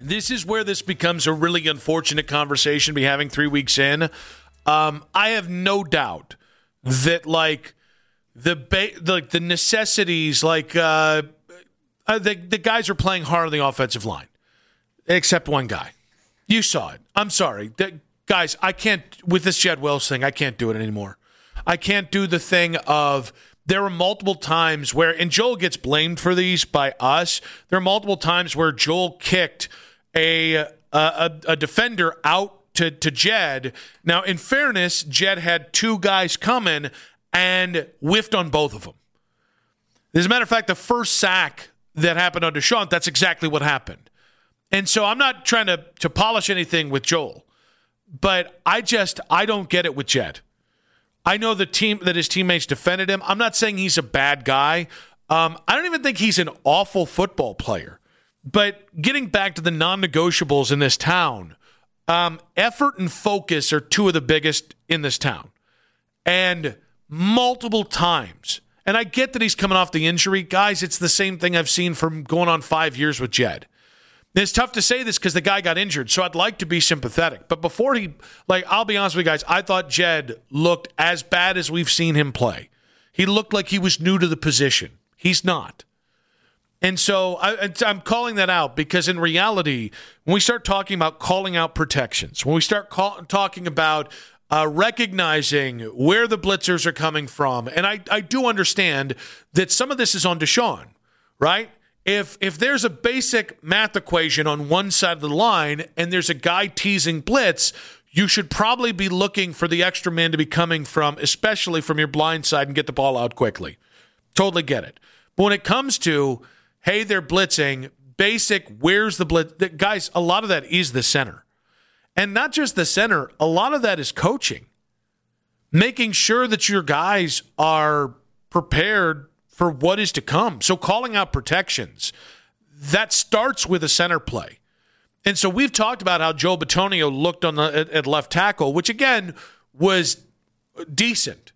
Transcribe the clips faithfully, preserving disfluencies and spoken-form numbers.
this is where this becomes a really unfortunate conversation to be having three weeks in. Um, I have no doubt that, like, the ba- like the necessities, like uh, uh, the the guys are playing hard on the offensive line, except one guy. You saw it. I'm sorry, the, guys. I can't with this Jed Wills thing. I can't do it anymore. I can't do the thing of there are multiple times where, and Joel gets blamed for these by us. There are multiple times where Joel kicked a a, a, a defender out to to Jed. Now, in fairness, Jed had two guys coming and whiffed on both of them. As a matter of fact, the first sack that happened on Deshaun, that's exactly what happened. And so I'm not trying to, to polish anything with Joel, but I just, I don't get it with Jed. I know the team that his teammates defended him. I'm not saying he's a bad guy. Um, I don't even think he's an awful football player. But getting back to the non-negotiables in this town, um, effort and focus are two of the biggest in this town. And multiple times. And I get that he's coming off the injury. Guys, it's the same thing I've seen from going on five years with Jed. And it's tough to say this because the guy got injured, so I'd like to be sympathetic. But before he, like, I'll be honest with you guys, I thought Jed looked as bad as we've seen him play. He looked like he was new to the position. He's not. And so I, I'm calling that out because in reality, when we start talking about calling out protections, when we start call, talking about Uh, recognizing where the blitzers are coming from. And I, I do understand that some of this is on Deshaun, right? If if there's a basic math equation on one side of the line and there's a guy teasing blitz, you should probably be looking for the extra man to be coming from, especially from your blind side, and get the ball out quickly. Totally get it. But when it comes to, hey, they're blitzing, basic, where's the blitz? Guys, a lot of that is the center. And not just the center, a lot of that is coaching. Making sure that your guys are prepared for what is to come. So calling out protections, that starts with a center play. And so we've talked about how Joe Bitonio looked on the, at, at left tackle, which again was decent.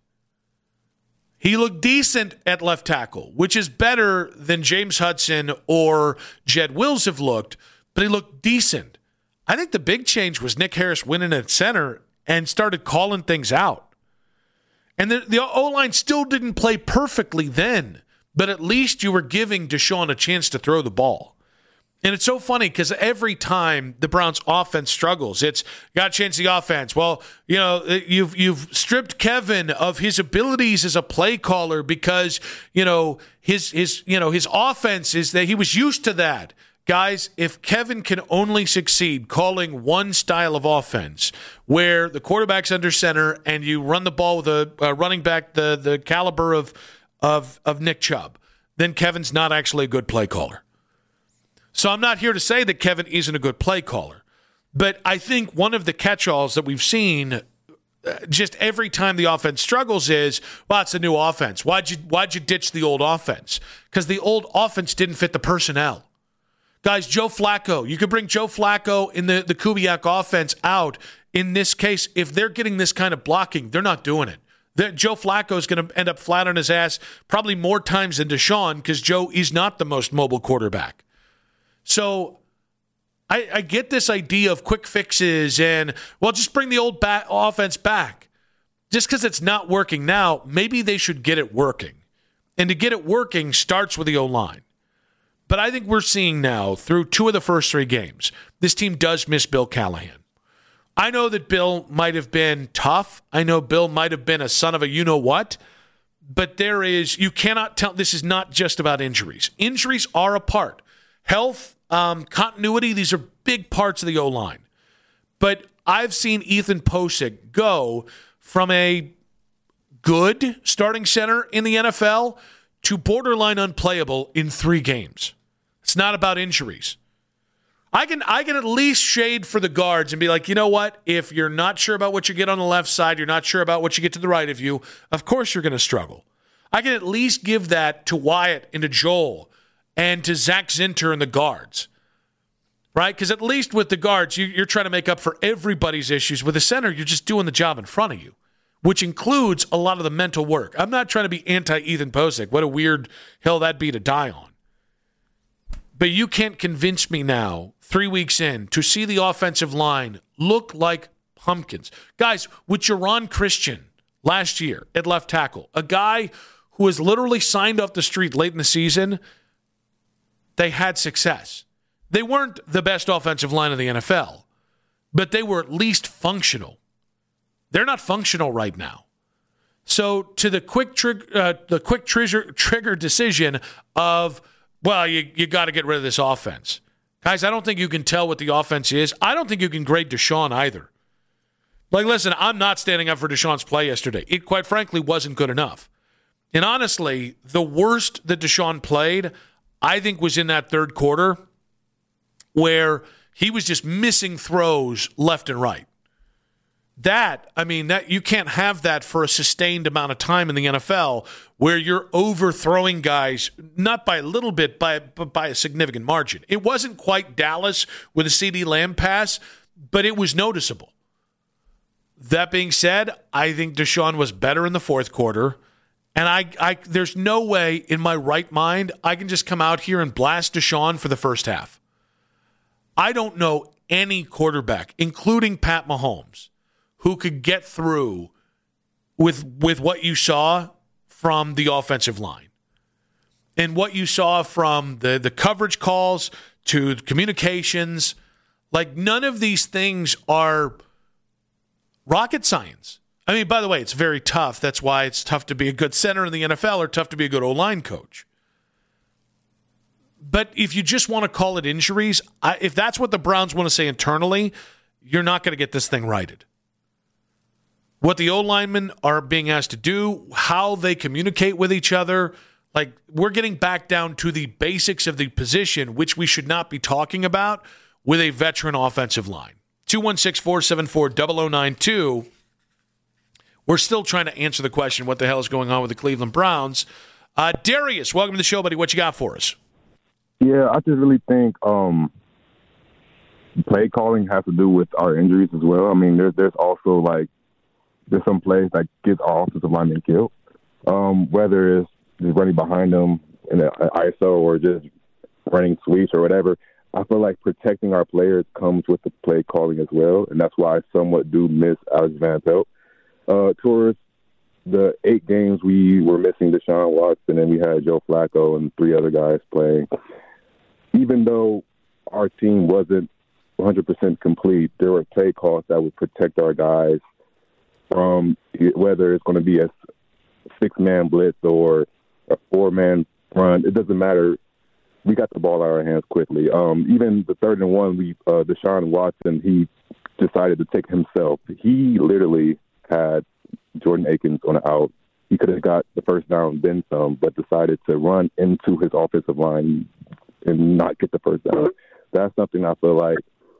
He looked decent at left tackle, which is better than James Hudson or Jed Wills have looked, but he looked decent. I think the big change was Nick Harris winning at center and started calling things out. And the, the O-line still didn't play perfectly then, but at least you were giving Deshaun a chance to throw the ball. And it's so funny because every time the Browns offense struggles, it's got a chance the offense. Well, you know, you've you've stripped Kevin of his abilities as a play caller because, you know, his his you know, his offense is that he was used to that. Guys, if Kevin can only succeed calling one style of offense where the quarterback's under center and you run the ball with a uh, running back the the caliber of, of of Nick Chubb, then Kevin's not actually a good play caller. So I'm not here to say that Kevin isn't a good play caller, but I think one of the catch-alls that we've seen uh, just every time the offense struggles is, well, it's a new offense. Why'd you why'd you ditch the old offense? Because the old offense didn't fit the personnel. Guys, Joe Flacco, you could bring Joe Flacco in the, the Kubiak offense out. In this case, if they're getting this kind of blocking, they're not doing it. They're, Joe Flacco is going to end up flat on his ass probably more times than Deshaun because Joe is not the most mobile quarterback. So I, I get this idea of quick fixes and, well, just bring the old back, offense back. Just because it's not working now, maybe they should get it working. And to get it working starts with the O-line. But I think we're seeing now, through two of the first three games, this team does miss Bill Callahan. I know that Bill might have been tough. I know Bill might have been a son of a you-know-what. But there is, you cannot tell, this is not just about injuries. Injuries are a part. Health, um, continuity, these are big parts of the O-line. But I've seen Ethan Posick go from a good starting center in the N F L to borderline unplayable in three games. It's not about injuries. I can I can at least shade for the guards and be like, you know what? If you're not sure about what you get on the left side, you're not sure about what you get to the right of you, of course you're going to struggle. I can at least give that to Wyatt and to Joel and to Zach Zinter and the guards, right? Because at least with the guards, you, you're trying to make up for everybody's issues. With the center, you're just doing the job in front of you, which includes a lot of the mental work. I'm not trying to be anti-Ethan Posick. What a weird hill that'd be to die on. But you can't convince me now three weeks in, to see the offensive line look like pumpkins. Guys, with Jaron Christian last year at left tackle, a guy who was literally signed off the street late in the season, they had success. They weren't the best offensive line in the N F L, but they were at least functional. They're not functional right now. So to the quick trig- uh, the quick trigger trigger decision of, well, you, you got to get rid of this offense. Guys, I don't think you can tell what the offense is. I don't think you can grade Deshaun either. Like, listen, I'm not standing up for Deshaun's play yesterday. It, quite frankly, wasn't good enough. And honestly, the worst that Deshaun played, I think, was in that third quarter where he was just missing throws left and right. That, I mean, that you can't have that for a sustained amount of time in the N F L where you're overthrowing guys, not by a little bit, by, but by a significant margin. It wasn't quite Dallas with a CeeDee Lamb pass, but it was noticeable. That being said, I think Deshaun was better in the fourth quarter. And I, I, there's no way in my right mind I can just come out here and blast Deshaun for the first half. I don't know any quarterback, including Pat Mahomes, who could get through with, with what you saw from the offensive line. And what you saw from the, the coverage calls to the communications. Like, none of these things are rocket science. I mean, by the way, it's very tough. That's why it's tough to be a good center in the N F L or tough to be a good O-line coach. But if you just want to call it injuries, I, if that's what the Browns want to say internally, you're not going to get this thing righted. What the O-linemen are being asked to do, how they communicate with each other, like, we're getting back down to the basics of the position, which we should not be talking about with a veteran offensive line. two one six, four seven four, zero zero nine two. We're still trying to answer the question, what the hell is going on with the Cleveland Browns? Uh, Darius, welcome to the show, buddy. What you got for us? Yeah, I just really think um, play calling has to do with our injuries as well. I mean, there's there's also, like, there's some plays that get our offensive linemen killed, um, whether it's just running behind them in an I S O or just running sweeps or whatever. I feel like protecting our players comes with the play calling as well, and that's why I somewhat do miss Alex Van Pelt. Uh, towards the eight games we were missing Deshaun Watson, and we had Joe Flacco and three other guys playing. Even though our team wasn't one hundred percent complete, there were play calls that would protect our guys from whether it's going to be a six-man blitz or a four-man run. It doesn't matter. We got the ball out of our hands quickly. Um, even the third and one, we uh, Deshaun Watson, he decided to take himself. He literally had Jordan Akins on the out. He could have got the first down, then some, but decided to run into his offensive line and not get the first down. That's something I feel like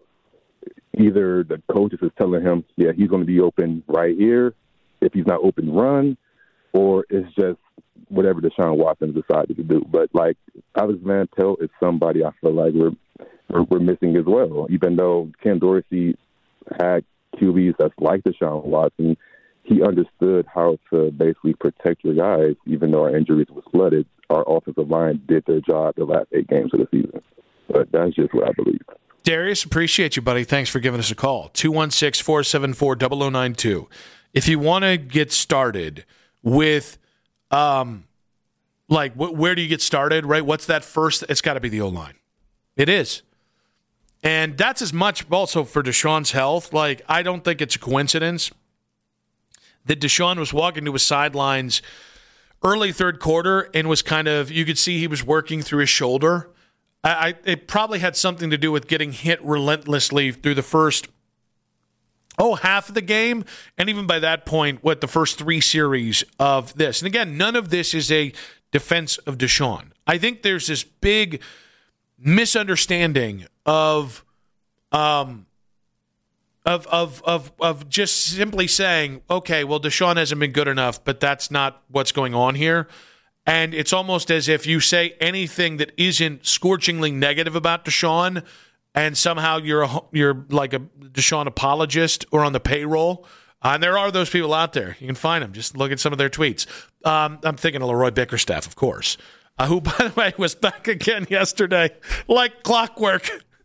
either the coaches is telling him, yeah, he's going to be open right here. If he's not open, run, or it's just whatever Deshaun Watson decided to do. But, like, Alex Van Pelt is somebody I feel like we're, we're, we're missing as well. Even though Ken Dorsey had Q Bs that's like Deshaun Watson, he understood how to basically protect your guys. Even though our injuries were flooded, our offensive line did their job the last eight games of the season. But that's just what I believe. Darius, appreciate you, buddy. Thanks for giving us a call. two one six, four seven four, zero zero nine two. If you want to get started with, um, like, wh- where do you get started, right? What's that first? It's got to be the O-line. It is. And that's as much also for Deshaun's health. Like, I don't think it's a coincidence that Deshaun was walking to his sidelines early third quarter and was kind of, you could see he was working through his shoulder. I, I it probably had something to do with getting hit relentlessly through the first, oh, half of the game. And even by that point, what, the first three series of this. And again, none of this is a defense of Deshaun. I think there's this big misunderstanding of um of of of of just simply saying, okay, well, Deshaun hasn't been good enough, but that's not what's going on here. And it's almost as if you say anything that isn't scorchingly negative about Deshaun, and somehow you're a, you're like a Deshaun apologist or on the payroll. Uh, and there are those people out there. You can find them. Just look at some of their tweets. Um, I'm thinking of Leroy Bickerstaff, of course, uh, who, by the way, was back again yesterday like clockwork.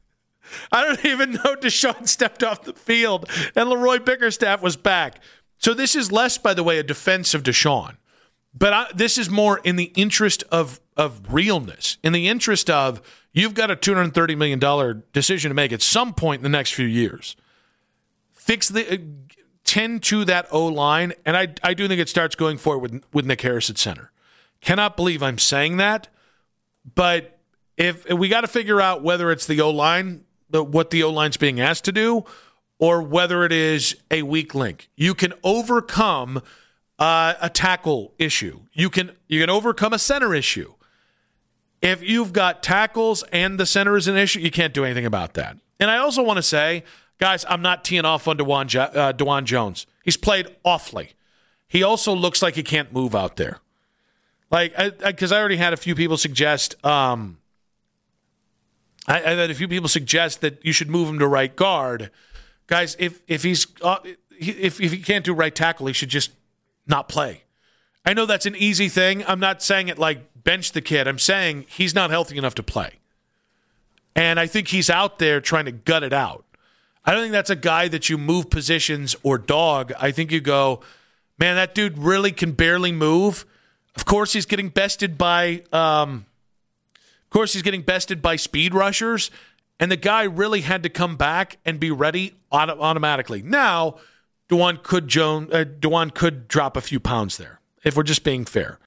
I don't even know Deshaun stepped off the field, and Leroy Bickerstaff was back. So this is less, by the way, a defense of Deshaun. But I, this is more in the interest of, of realness, in the interest of you've got a two hundred thirty million dollars decision to make at some point in the next few years. Fix the uh, tend to that O-line, and I, I do think it starts going forward with, with Nick Harris at center. Cannot believe I'm saying that, but if, if we got to figure out whether it's the O-line, the, what the O-line's being asked to do, or whether it is a weak link. You can overcome uh, a tackle issue. You can you can overcome a center issue. If you've got tackles and the center is an issue, you can't do anything about that. And I also want to say, guys, I'm not teeing off on DeJuan, jo- uh, DeJuan Jones. He's played awfully. He also looks like he can't move out there. Like, because I, I, I already had a few people suggest, um, I, I had a few people suggest that you should move him to right guard. Guys, if if he's uh, if if he can't do right tackle, he should just not play. I know that's an easy thing. I'm not saying it like bench the kid. I'm saying he's not healthy enough to play. And I think he's out there trying to gut it out. I don't think that's a guy that you move positions or dog. I think you go, man, that dude really can barely move. Of course, he's getting bested by, um, of course, he's getting bested by speed rushers, and the guy really had to come back and be ready auto- automatically. Now, DeJuan could Joan, uh, DeJuan could drop a few pounds there, if we're just being fair.